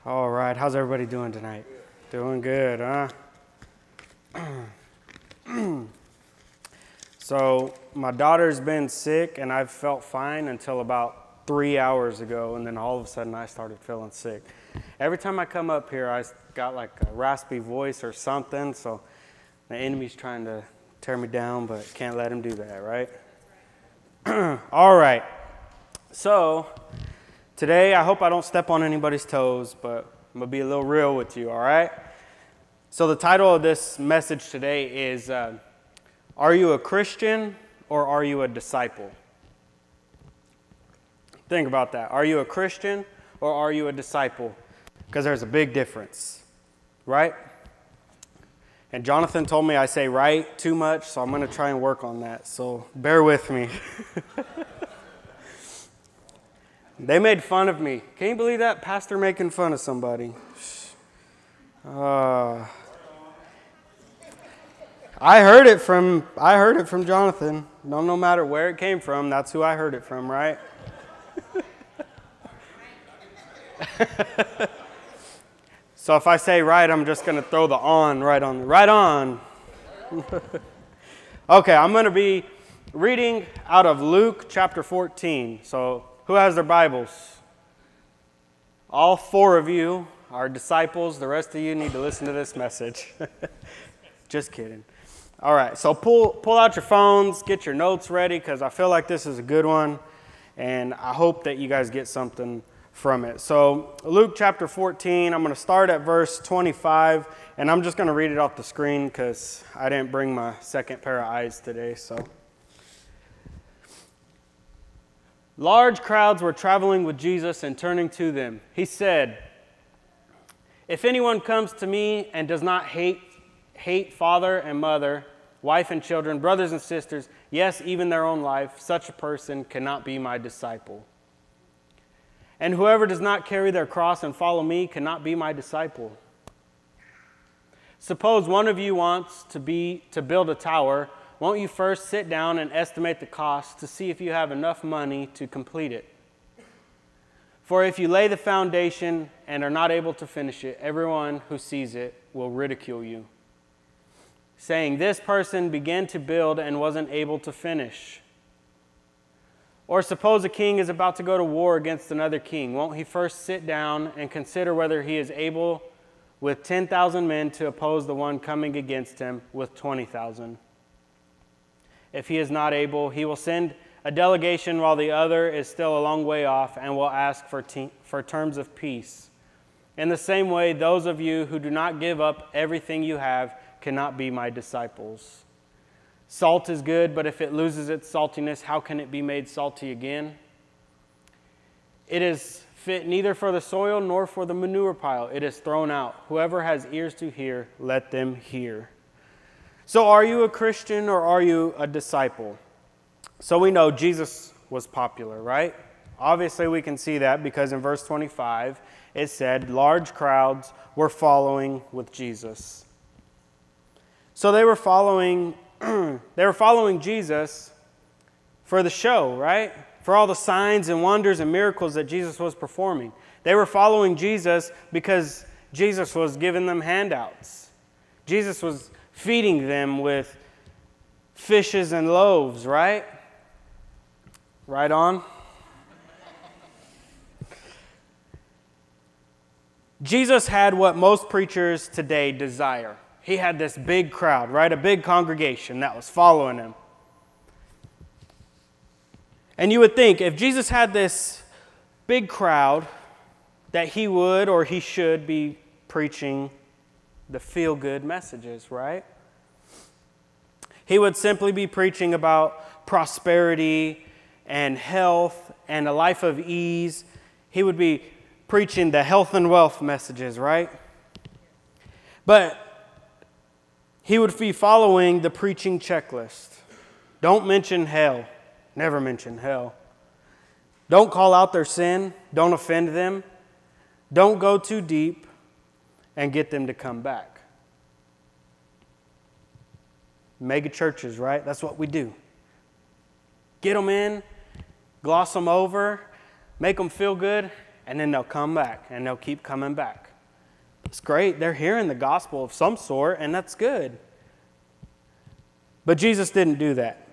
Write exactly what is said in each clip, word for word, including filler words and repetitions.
All right, how's everybody doing tonight? Doing good, huh? So my daughter's been sick and I've felt fine until about three hours ago, and then all of a sudden I started feeling sick. Every time I come up here, I got like a raspy voice or something, so the enemy's trying to tear me down, but can't let him do that, right? All right, so today I hope I don't step on anybody's toes, but I'm going to be a little real with you, all right? So the title of this message today is, uh, Are you a Christian or are you a disciple? Think about that. Are you a Christian or are you a disciple? Because there's a big difference, right? And Jonathan told me I say right too much, so I'm going to try and work on that. So bear with me. They made fun of me. Can you believe that? Pastor making fun of somebody. Uh, I heard it from I heard it from Jonathan. No, no matter where it came from, that's who I heard it from, right? So if I say right, I'm just going to throw the on right on. Right on. Okay, I'm going to be reading out of Luke chapter fourteen. So who has their Bibles? All four of you are disciples. The rest of you need to listen to this message. Just kidding. All right, so pull pull out your phones, get your notes ready, because I feel like this is a good one, and I hope that you guys get something from it. So Luke chapter fourteen, I'm going to start at verse twenty-five, and I'm just going to read it off the screen because I didn't bring my second pair of eyes today. So, large crowds were traveling with Jesus, and turning to them, he said, "If anyone comes to me and does not hate hate father and mother, wife and children, brothers and sisters, yes, even their own life, such a person cannot be my disciple. And whoever does not carry their cross and follow me cannot be my disciple. Suppose one of you wants to be to build a tower. Won't you first sit down and estimate the cost to see if you have enough money to complete it? For if you lay the foundation and are not able to finish it, everyone who sees it will ridicule you, saying, 'This person began to build and wasn't able to finish.' Or suppose a king is about to go to war against another king. Won't he first sit down and consider whether he is able with ten thousand men to oppose the one coming against him with twenty thousand? If he is not able, he will send a delegation while the other is still a long way off and will ask for, te- for terms of peace. In the same way, those of you who do not give up everything you have cannot be my disciples. Salt is good, but if it loses its saltiness, how can it be made salty again? It is fit neither for the soil nor for the manure pile. It is thrown out. Whoever has ears to hear, let them hear." So are you a Christian or are you a disciple? So we know Jesus was popular, right? Obviously we can see that because in verse twenty-five it said large crowds were following with Jesus. So they were following they were following Jesus for the show, right? For all the signs and wonders and miracles that Jesus was performing. They were following Jesus because Jesus was giving them handouts. Jesus was feeding them with fishes and loaves, right? Right on. Jesus had what most preachers today desire. He had this big crowd, right? A big congregation that was following him. And you would think if Jesus had this big crowd that he would or he should be preaching the feel-good messages, right? He would simply be preaching about prosperity and health and a life of ease. He would be preaching the health and wealth messages, right? But he would be following the preaching checklist. Don't mention hell. Never mention hell. Don't call out their sin. Don't offend them. Don't go too deep and get them to come back. Mega churches, right? That's what we do. Get them in, gloss them over, make them feel good, and then they'll come back, and they'll keep coming back. It's great. They're hearing the gospel of some sort, and that's good. But Jesus didn't do that.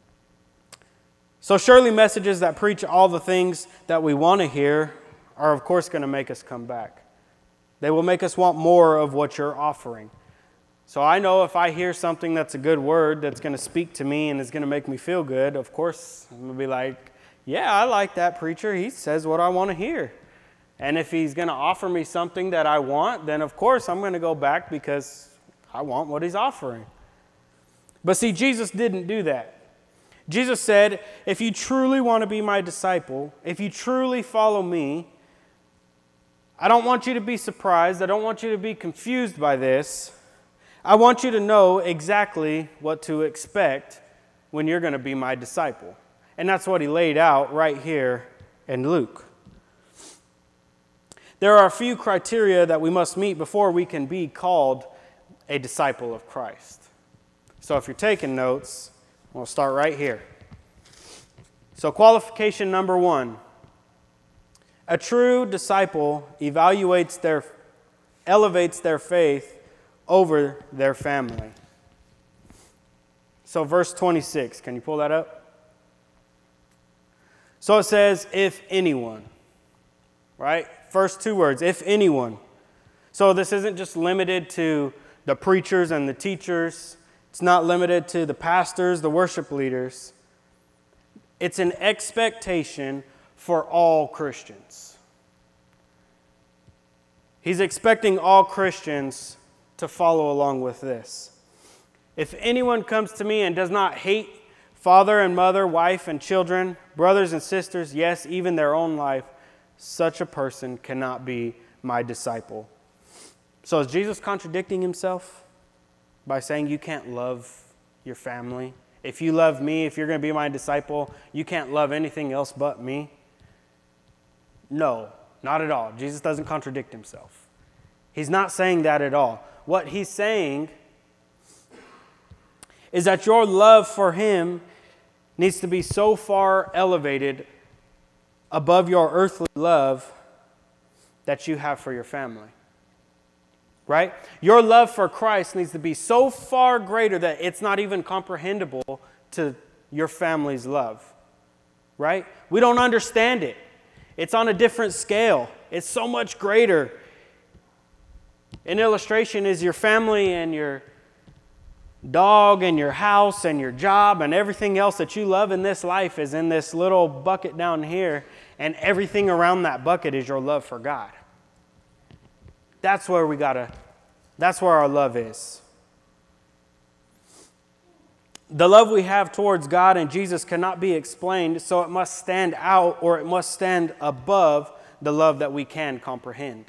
So surely messages that preach all the things that we want to hear are, of course, going to make us come back. They will make us want more of what you're offering. So I know if I hear something that's a good word that's going to speak to me and is going to make me feel good, of course, I'm going to be like, yeah, I like that preacher. He says what I want to hear. And if he's going to offer me something that I want, then of course I'm going to go back because I want what he's offering. But see, Jesus didn't do that. Jesus said, if you truly want to be my disciple, if you truly follow me, I don't want you to be surprised. I don't want you to be confused by this. I want you to know exactly what to expect when you're going to be my disciple. And that's what he laid out right here in Luke. There are a few criteria that we must meet before we can be called a disciple of Christ. So if you're taking notes, we'll start right here. So qualification number one. A true disciple evaluates their, elevates their faith over their family. So verse twenty-six, can you pull that up? So it says, if anyone, right? First two words, if anyone. So this isn't just limited to the preachers and the teachers. It's not limited to the pastors, the worship leaders. It's an expectation for all Christians. He's expecting all Christians to follow along with this. If anyone comes to me and does not hate father and mother, wife and children, brothers and sisters, yes, even their own life, such a person cannot be my disciple. So is Jesus contradicting himself by saying you can't love your family? If you love me, if you're going to be my disciple, you can't love anything else but me? No, not at all. Jesus doesn't contradict himself. He's not saying that at all. What he's saying is that your love for him needs to be so far elevated above your earthly love that you have for your family. Right? Your love for Christ needs to be so far greater that it's not even comprehensible to your family's love. Right? We don't understand it. It's on a different scale. It's so much greater. An illustration is your family and your dog and your house and your job and everything else that you love in this life is in this little bucket down here, and everything around that bucket is your love for God. That's where we gotta, that's where our love is. The love we have towards God and Jesus cannot be explained, so it must stand out or it must stand above the love that we can comprehend.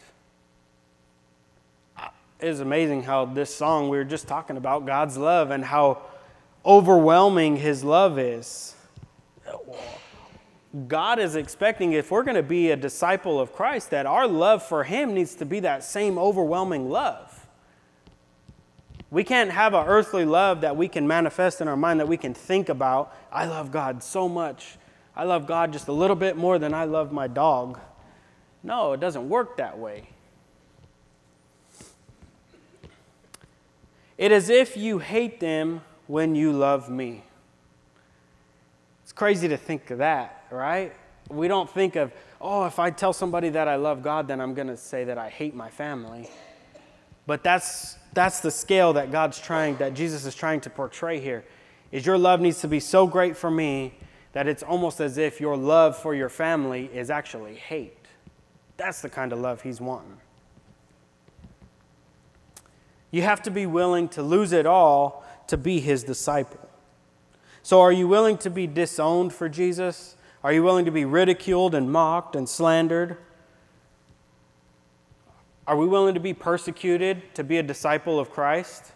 It is amazing how this song, we were just talking about God's love and how overwhelming his love is. God is expecting, if we're going to be a disciple of Christ, that our love for him needs to be that same overwhelming love. We can't have an earthly love that we can manifest in our mind, that we can think about. I love God so much. I love God just a little bit more than I love my dog. No, it doesn't work that way. It is as if you hate them when you love me. It's crazy to think of that, right? We don't think of, oh, if I tell somebody that I love God, then I'm going to say that I hate my family. But that's that's the scale that God's trying, that Jesus is trying to portray here, is your love needs to be so great for me that it's almost as if your love for your family is actually hate. That's the kind of love he's wanting. You have to be willing to lose it all to be his disciple. So are you willing to be disowned for Jesus? Are you willing to be ridiculed and mocked and slandered? Are we willing to be persecuted to be a disciple of Christ?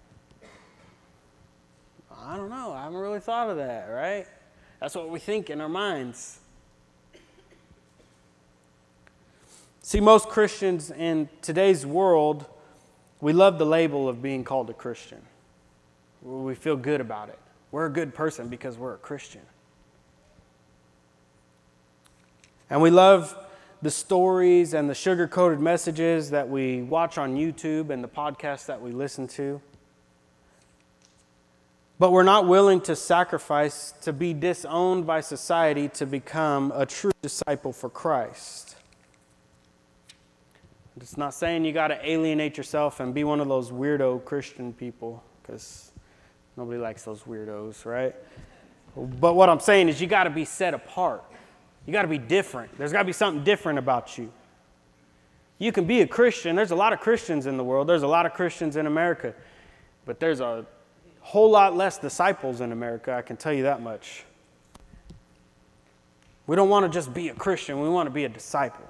I don't know. I haven't really thought of that, right? That's what we think in our minds. See, most Christians in today's world, we love the label of being called a Christian. We feel good about it. We're a good person because we're a Christian. And we love the stories and the sugar-coated messages that we watch on YouTube and the podcasts that we listen to. But we're not willing to sacrifice, to be disowned by society to become a true disciple for Christ. It's not saying you got to alienate yourself and be one of those weirdo Christian people, because nobody likes those weirdos, right? But what I'm saying is you got to be set apart. You got to be different. There's got to be something different about you. You can be a Christian. There's a lot of Christians in the world. There's a lot of Christians in America. But there's a whole lot less disciples in America, I can tell you that much. We don't want to just be a Christian. We want to be a disciple.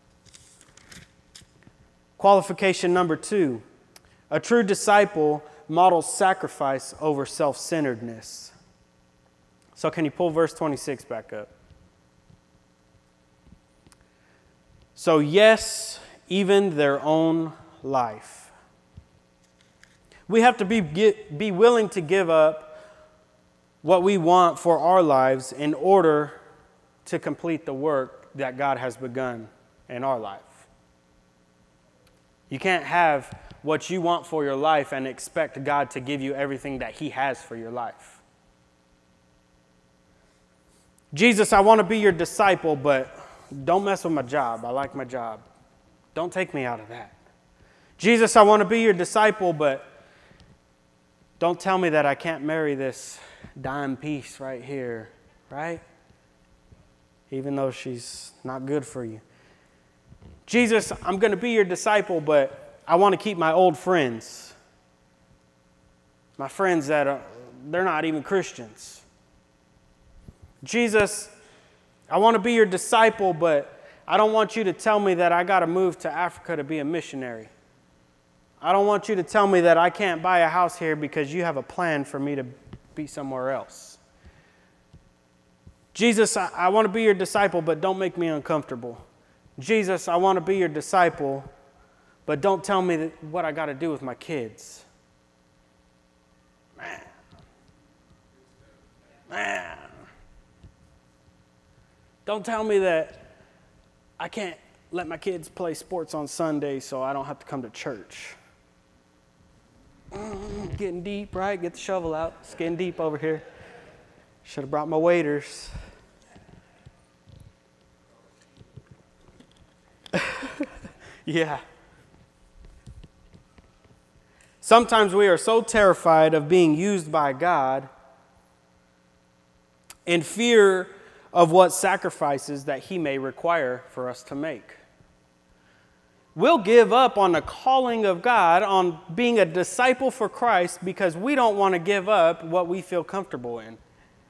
Qualification number two. A true disciple models sacrifice over self-centeredness. So can you pull verse twenty-six back up? So yes, even their own life. We have to be, get, be willing to give up what we want for our lives in order to complete the work that God has begun in our life. You can't have what you want for your life and expect God to give you everything that He has for your life. Jesus, I want to be your disciple, but don't mess with my job. I like my job. Don't take me out of that. Jesus, I want to be your disciple, but don't tell me that I can't marry this dime piece right here, right? Even though she's not good for you. Jesus, I'm going to be your disciple, but I want to keep my old friends. My friends that are, they're not even Christians. Jesus, I want to be your disciple, but I don't want you to tell me that I got to move to Africa to be a missionary. I don't want you to tell me that I can't buy a house here because you have a plan for me to be somewhere else. Jesus, I, I want to be your disciple, but don't make me uncomfortable. Jesus, I want to be your disciple, but don't tell me that what I got to do with my kids. Man. Man. Don't tell me that I can't let my kids play sports on Sunday so I don't have to come to church. Mm, getting deep, right? Get the shovel out. It's getting deep over here. Should have brought my waders. Yeah. Sometimes we are so terrified of being used by God in fear of what sacrifices that He may require for us to make. We'll give up on the calling of God, on being a disciple for Christ, because we don't want to give up what we feel comfortable in.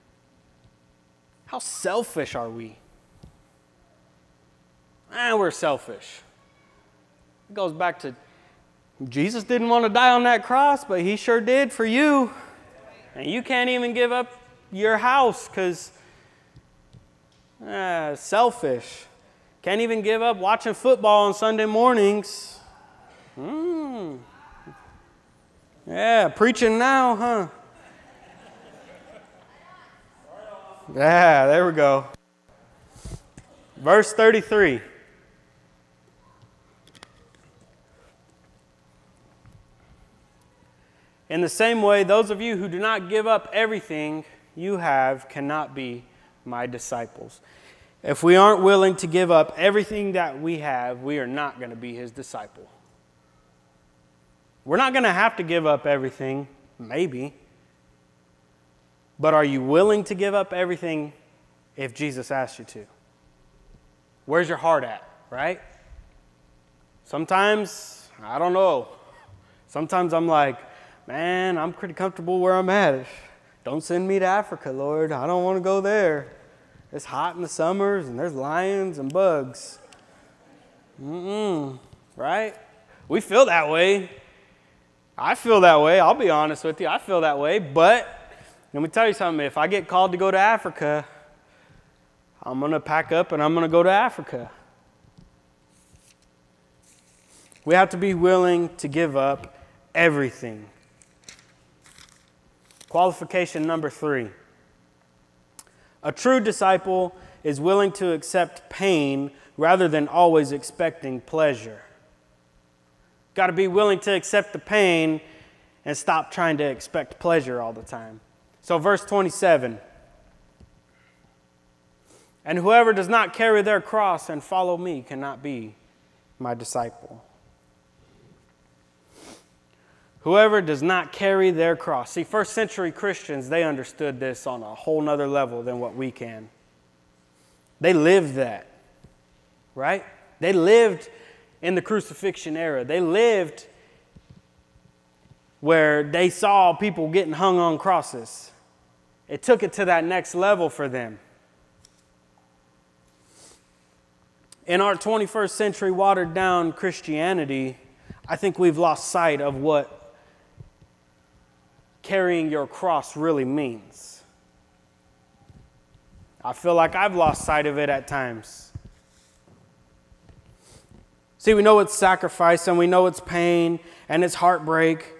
How selfish are we? Ah, we're selfish. It goes back to Jesus didn't want to die on that cross, but He sure did for you. And you can't even give up your house because ah, selfish. Can't even give up watching football on Sunday mornings. Mm. Yeah, preaching now, huh? Yeah, there we go. Verse thirty-three. In the same way, those of you who do not give up everything you have cannot be my disciples. If we aren't willing to give up everything that we have, we are not going to be His disciple. We're not going to have to give up everything, maybe. But are you willing to give up everything if Jesus asks you to? Where's your heart at, right? Sometimes, I don't know. Sometimes I'm like, man, I'm pretty comfortable where I'm at. Don't send me to Africa, Lord. I don't want to go there. It's hot in the summers, and there's lions and bugs. Mm-mm, right? We feel that way. I feel that way. I'll be honest with you. I feel that way. But let me tell you something. If I get called to go to Africa, I'm going to pack up and I'm going to go to Africa. We have to be willing to give up everything. Qualification number three. A true disciple is willing to accept pain rather than always expecting pleasure. Got to be willing to accept the pain and stop trying to expect pleasure all the time. So verse twenty-seven. And whoever does not carry their cross and follow me cannot be my disciple. Whoever does not carry their cross. See, first century Christians, they understood this on a whole nother level than what we can. They lived that, right? They lived in the crucifixion era. They lived where they saw people getting hung on crosses. It took it to that next level for them. In our twenty-first century watered down Christianity, I think we've lost sight of what carrying your cross really means. I feel like I've lost sight of it at times. See, we know it's sacrifice and we know it's pain and it's heartbreak,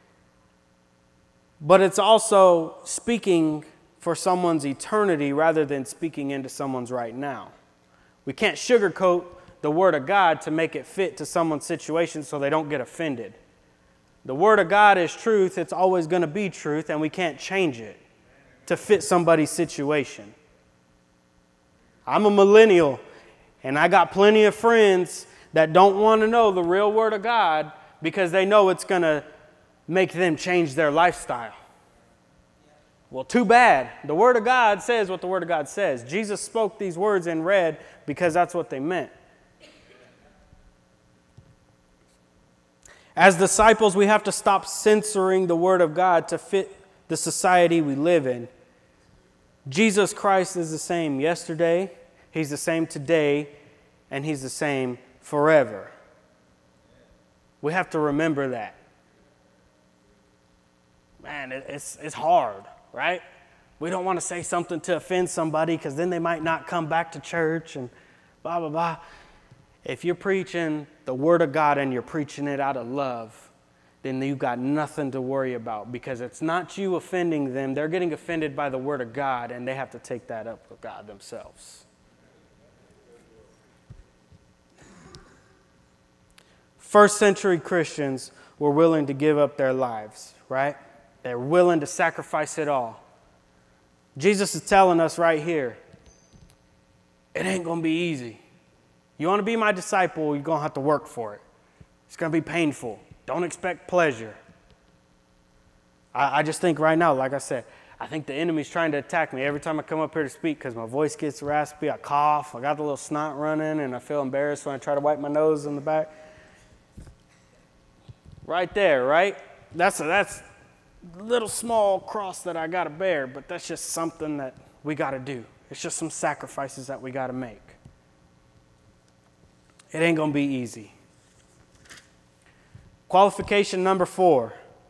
but it's also speaking for someone's eternity rather than speaking into someone's right now. We can't sugarcoat the Word of God to make it fit to someone's situation so they don't get offended. The Word of God is truth. It's always going to be truth, and we can't change it to fit somebody's situation. I'm a millennial, and I got plenty of friends that don't want to know the real Word of God because they know it's going to make them change their lifestyle. Well, too bad. The Word of God says what the Word of God says. Jesus spoke these words in red because that's what they meant. As disciples, we have to stop censoring the Word of God to fit the society we live in. Jesus Christ is the same yesterday, He's the same today, and He's the same forever. We have to remember that. Man, it's, it's hard, right? We don't want to say something to offend somebody because then they might not come back to church and blah, blah, blah. If you're preaching the Word of God and you're preaching it out of love, then you've got nothing to worry about because it's not you offending them. They're getting offended by the Word of God, and they have to take that up with God themselves. First century Christians were willing to give up their lives, right? They're willing to sacrifice it all. Jesus is telling us right here, it ain't going to be easy. You want to be my disciple, you're going to have to work for it. It's going to be painful. Don't expect pleasure. I, I just think right now, like I said, I think the enemy's trying to attack me every time I come up here to speak because my voice gets raspy, I cough, I got the little snot running, and I feel embarrassed when I try to wipe my nose in the back. Right there, right? That's a, that's a little small cross that I got to bear, but that's just something that we got to do. It's just some sacrifices that we got to make. It ain't going to be easy. Qualification number four.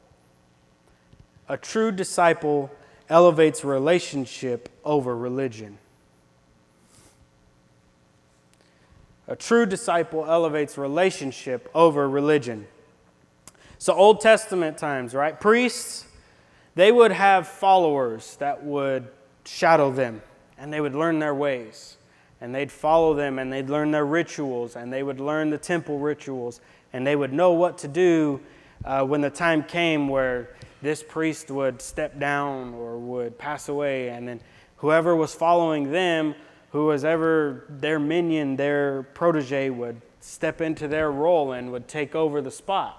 A true disciple elevates relationship over religion. A true disciple elevates relationship over religion. So Old Testament times, right? Priests, they would have followers that would shadow them, and they would learn their ways. And they'd follow them, and they'd learn their rituals, and they would learn the temple rituals, and they would know what to do uh, when the time came where this priest would step down or would pass away. And then whoever was following them, who was ever their minion, their protege, would step into their role and would take over the spot.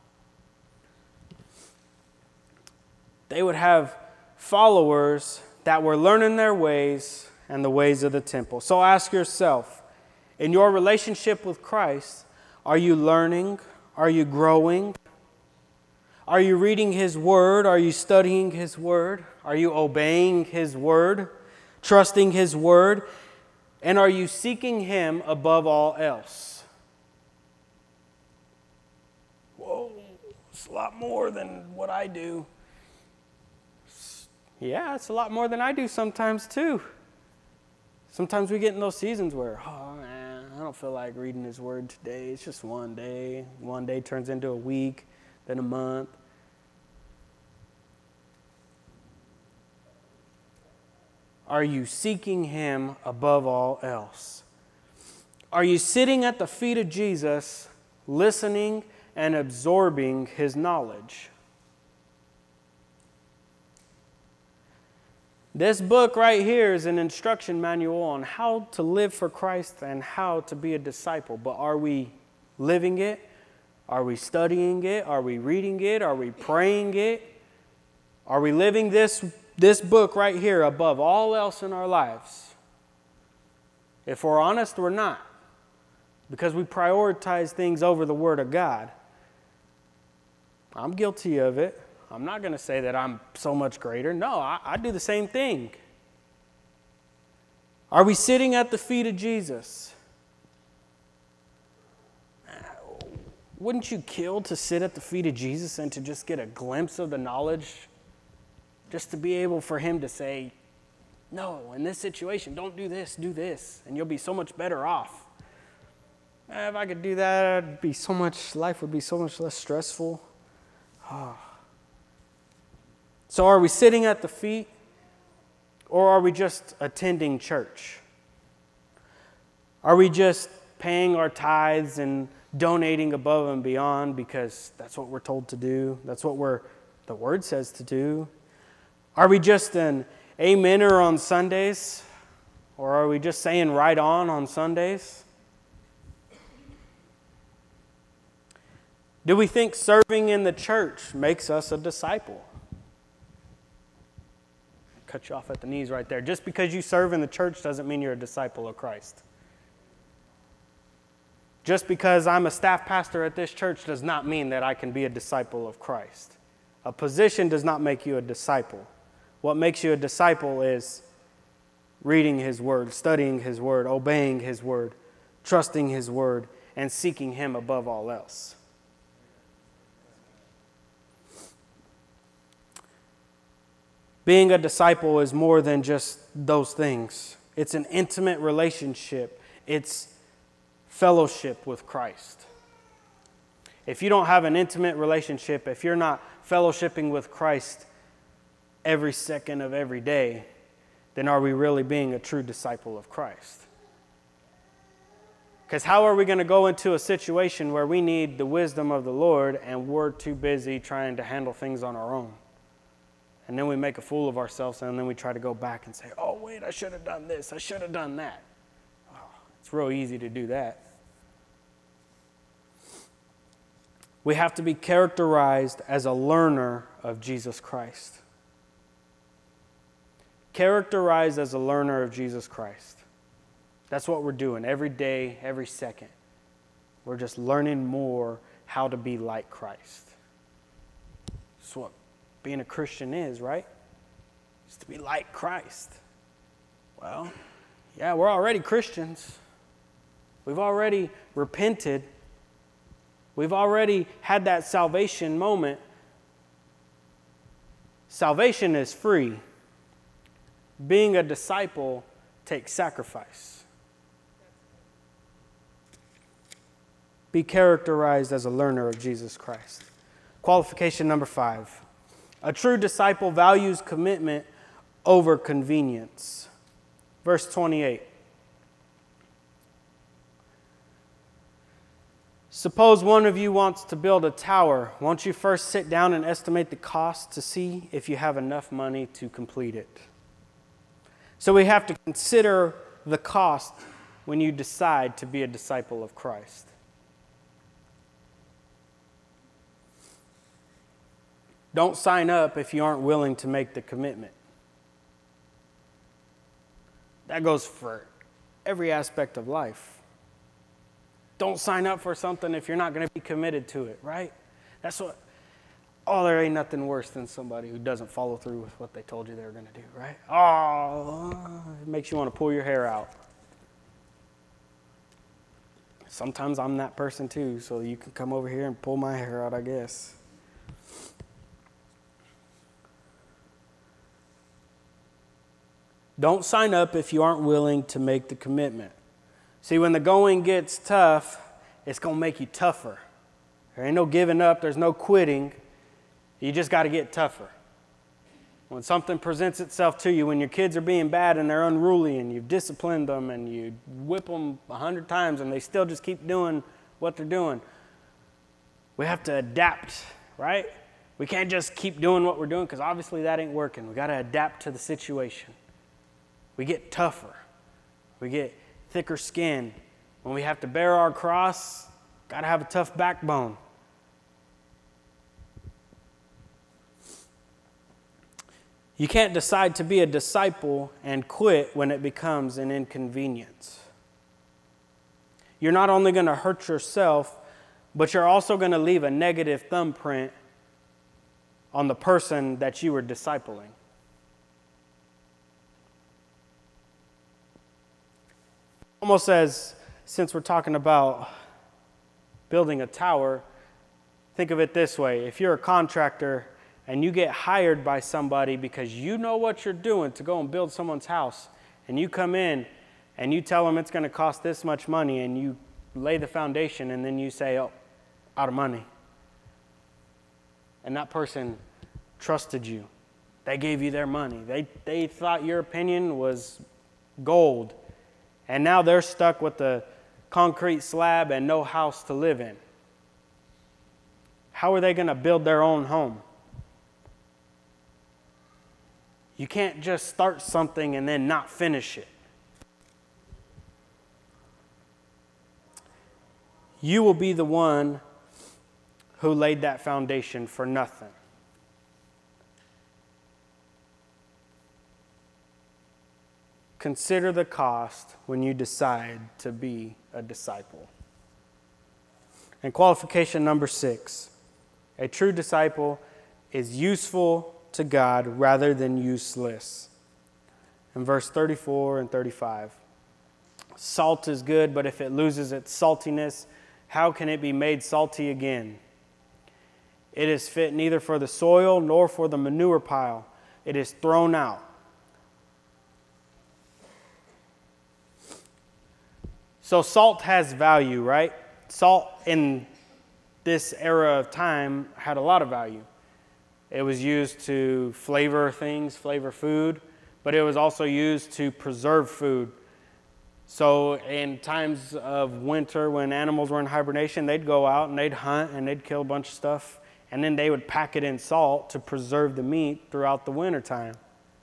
They would have followers that were learning their ways and the ways of the temple. So ask yourself, in your relationship with Christ, are you learning? Are you growing? Are you reading His Word? Are you studying His Word? Are you obeying His Word? Trusting His Word? And are you seeking Him above all else? Whoa, it's a lot more than what I do. Yeah, it's a lot more than I do sometimes too. Sometimes we get in those seasons where, oh man, I don't feel like reading His Word today. It's just one day. One day turns into a week, then a month. Are you seeking Him above all else? Are you sitting at the feet of Jesus, listening and absorbing his knowledge? This book right here is an instruction manual on how to live for Christ and how to be a disciple. But are we living it? Are we studying it? Are we reading it? Are we praying it? Are we living this, this book right here above all else in our lives? If we're honest, we're not. Because we prioritize things over the Word of God. I'm guilty of it. I'm not going to say that I'm so much greater. No, I, I do the same thing. Are we sitting at the feet of Jesus? Wouldn't you kill to sit at the feet of Jesus and to just get a glimpse of the knowledge? Just to be able for him to say, no, in this situation, don't do this, do this, and you'll be so much better off. Eh, if I could do that, it'd be so much, life would be so much less stressful. Oh. So are we sitting at the feet, or are we just attending church? Are we just paying our tithes and donating above and beyond because that's what we're told to do? That's what we're, the Word says to do. Are we just an amener on Sundays? Or are we just saying right on on Sundays? Do we think serving in the church makes us a disciple? Cut you off at the knees right there. Just because you serve in the church doesn't mean you're a disciple of Christ. Just because I'm a staff pastor at this church does not mean that I can be a disciple of Christ. A position does not make you a disciple. What makes you a disciple is reading His Word, studying His Word, obeying His Word, trusting His Word, and seeking Him above all else. Being a disciple is more than just those things. It's an intimate relationship. It's fellowship with Christ. If you don't have an intimate relationship, if you're not fellowshipping with Christ every second of every day, then are we really being a true disciple of Christ? Because how are we going to go into a situation where we need the wisdom of the Lord and we're too busy trying to handle things on our own? And then we make a fool of ourselves, and then we try to go back and say, oh, wait, I should have done this. I should have done that. Oh, it's real easy to do that. We have to be characterized as a learner of Jesus Christ. Characterized as a learner of Jesus Christ. That's what we're doing every day, every second. We're just learning more how to be like Christ. That's what being a Christian is, right? It's to be like Christ. Well, yeah, we're already Christians. We've already repented. We've already had that salvation moment. Salvation is free. Being a disciple takes sacrifice. Be characterized as a learner of Jesus Christ. Qualification number five. A true disciple values commitment over convenience. Verse twenty-eight. Suppose one of you wants to build a tower. Won't you first sit down and estimate the cost to see if you have enough money to complete it? So we have to consider the cost when you decide to be a disciple of Christ. Don't sign up if you aren't willing to make the commitment. That goes for every aspect of life. Don't sign up for something if you're not going to be committed to it, right? That's what, oh, there ain't nothing worse than somebody who doesn't follow through with what they told you they were going to do, right? Oh, it makes you want to pull your hair out. Sometimes I'm that person too, so you can come over here and pull my hair out, I guess. Don't sign up if you aren't willing to make the commitment. See, when the going gets tough, it's going to make you tougher. There ain't no giving up. There's no quitting. You just got to get tougher. When something presents itself to you, when your kids are being bad and they're unruly and you've disciplined them and you whip them a hundred times and they still just keep doing what they're doing, we have to adapt, right? We can't just keep doing what we're doing because obviously that ain't working. We got to adapt to the situation. We get tougher. We get thicker skin. When we have to bear our cross, got to have a tough backbone. You can't decide to be a disciple and quit when it becomes an inconvenience. You're not only going to hurt yourself, but you're also going to leave a negative thumbprint on the person that you were discipling. Almost as, since we're talking about building a tower, think of it this way. If you're a contractor and you get hired by somebody because you know what you're doing to go and build someone's house, and you come in and you tell them it's going to cost this much money, and you lay the foundation, and then you say, oh, out of money. And that person trusted you. They gave you their money. They, they thought your opinion was gold. And now they're stuck with a concrete slab and no house to live in. How are they going to build their own home? You can't just start something and then not finish it. You will be the one who laid that foundation for nothing. Consider the cost when you decide to be a disciple. And qualification number six, a true disciple is useful to God rather than useless. In verse thirty-four and thirty-five, salt is good, but if it loses its saltiness, how can it be made salty again? It is fit neither for the soil nor for the manure pile. It is thrown out. So salt has value, right? Salt in this era of time had a lot of value. It was used to flavor things, flavor food, but it was also used to preserve food. So in times of winter, when animals were in hibernation, they'd go out and they'd hunt and they'd kill a bunch of stuff, and then they would pack it in salt to preserve the meat throughout the wintertime.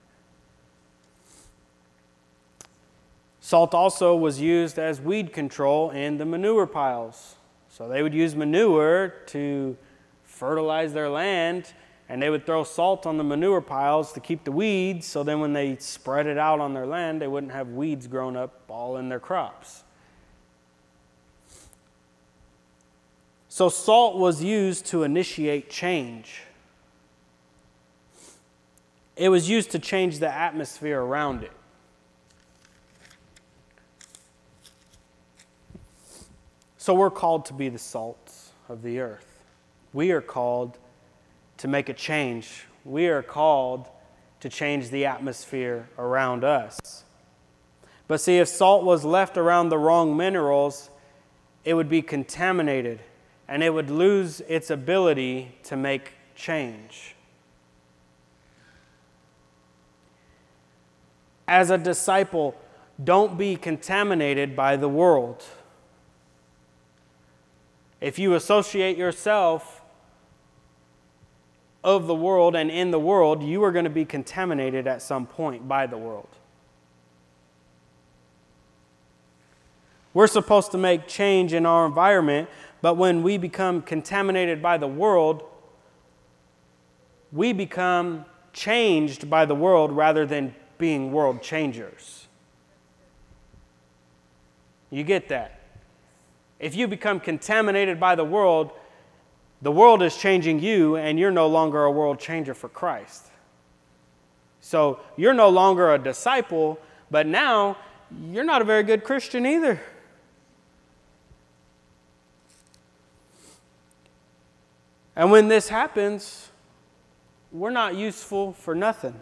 Salt also was used as weed control in the manure piles. So they would use manure to fertilize their land, and they would throw salt on the manure piles to keep the weeds, so then when they spread it out on their land, they wouldn't have weeds growing up all in their crops. So salt was used to initiate change. It was used to change the atmosphere around it. So we're called to be the salt of the earth. We are called to make a change. We are called to change the atmosphere around us. But see, if salt was left around the wrong minerals, it would be contaminated and it would lose its ability to make change. As a disciple, don't be contaminated by the world. If you associate yourself of the world and in the world, you are going to be contaminated at some point by the world. We're supposed to make change in our environment, but when we become contaminated by the world, we become changed by the world rather than being world changers. You get that? If you become contaminated by the world, the world is changing you, and you're no longer a world changer for Christ. So you're no longer a disciple, but now you're not a very good Christian either. And when this happens, we're not useful for nothing.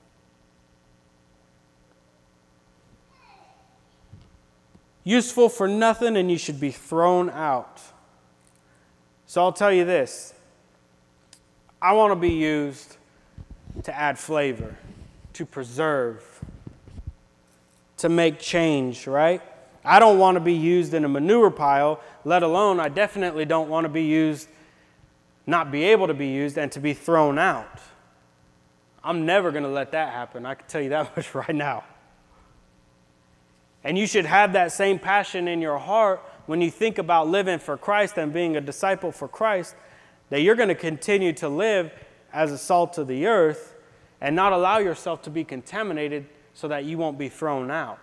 Useful for nothing, and you should be thrown out. So I'll tell you this. I want to be used to add flavor, to preserve, to make change, right? I don't want to be used in a manure pile, let alone I definitely don't want to be used, not be able to be used, and to be thrown out. I'm never going to let that happen. I can tell you that much right now. And you should have that same passion in your heart when you think about living for Christ and being a disciple for Christ, that you're going to continue to live as a salt of the earth and not allow yourself to be contaminated so that you won't be thrown out.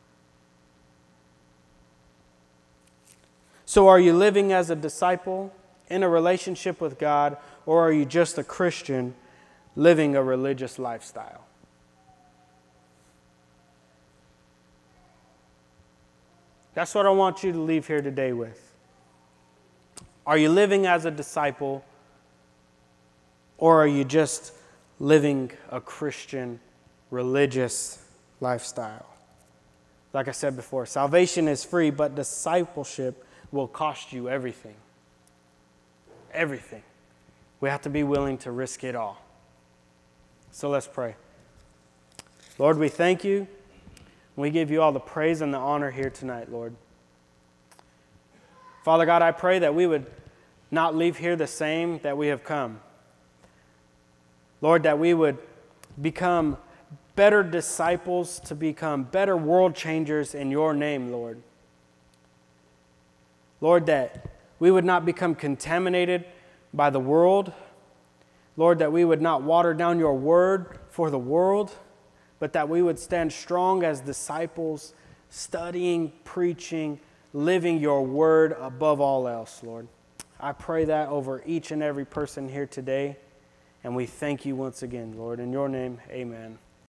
So are you living as a disciple in a relationship with God, or are you just a Christian living a religious lifestyle? That's what I want you to leave here today with. Are you living as a disciple, or are you just living a Christian religious lifestyle? Like I said before, salvation is free, but discipleship will cost you everything. Everything. We have to be willing to risk it all. So let's pray. Lord, we thank you. We give you all the praise and the honor here tonight, Lord. Father God, I pray that we would not leave here the same that we have come. Lord, that we would become better disciples, to become better world changers in your name, Lord. Lord, that we would not become contaminated by the world. Lord, that we would not water down your word for the world, but that we would stand strong as disciples, studying, preaching, living your word above all else, Lord. I pray that over each and every person here today, and we thank you once again, Lord. In your name, amen.